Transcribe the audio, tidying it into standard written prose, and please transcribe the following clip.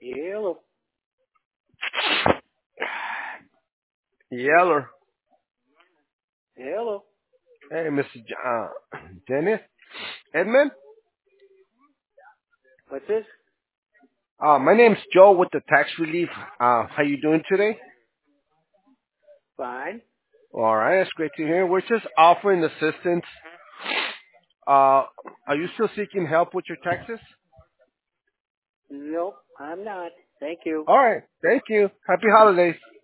Hello. Yeller. Hello. Hey, Mr. Dennis. Edmund. What's this? My name's Joe with the tax relief. How you doing today? Fine. All right, that's great to hear. We're just offering assistance. Uh, are you still seeking help with your taxes? Nope, I'm not. Thank you. All right, thank you. Happy holidays.